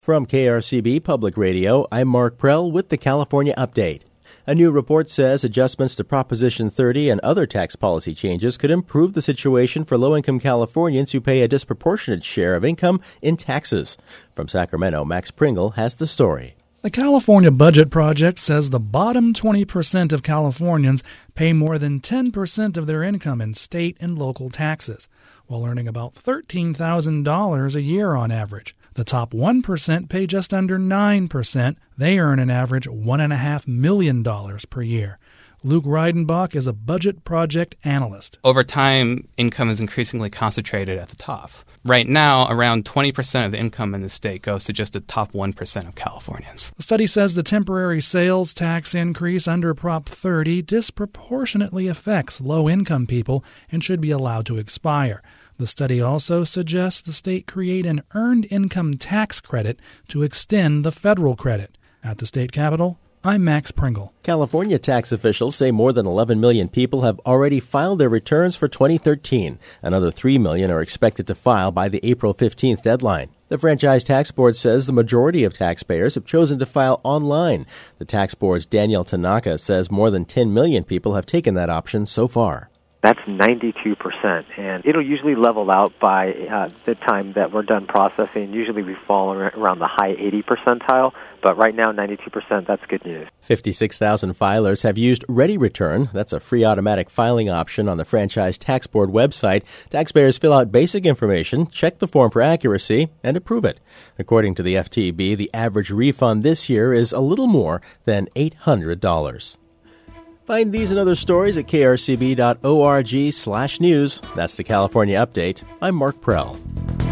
From KRCB Public Radio, I'm Mark Prell with the California Update. A new report says adjustments to Proposition 30 and other tax policy changes could improve the situation for low-income Californians who pay a disproportionate share of income in taxes. From Sacramento, Max Pringle has the story. The California Budget Project says the bottom 20% of Californians pay more than 10% of their income in state and local taxes, while earning about $13,000 a year on average. The top 1% pay just under 9%. They earn an average $1.5 million per year. Luke Reidenbach is a budget project analyst. Over time, income is increasingly concentrated at the top. Right now, around 20% of the income in the state goes to just the top 1% of Californians. The study says the temporary sales tax increase under Prop 30 disproportionately affects low-income people and should be allowed to expire. The study also suggests the state create an earned income tax credit to extend the federal credit. At the state capitol, I'm Max Pringle. California tax officials say more than 11 million people have already filed their returns for 2013. Another 3 million are expected to file by the April 15th deadline. The Franchise Tax Board says the majority of taxpayers have chosen to file online. The tax board's Daniel Tanaka says more than 10 million people have taken that option so far. That's 92%, and it'll usually level out by the time that we're done processing. Usually we fall around the high 80 percentile, but right now 92%, that's good news. 56,000 filers have used Ready Return. That's a free automatic filing option on the Franchise Tax Board website. Taxpayers fill out basic information, check the form for accuracy, and approve it. According to the FTB, the average refund this year is a little more than $800. Find these and other stories at krcb.org/news. That's the California Update. I'm Mark Prell.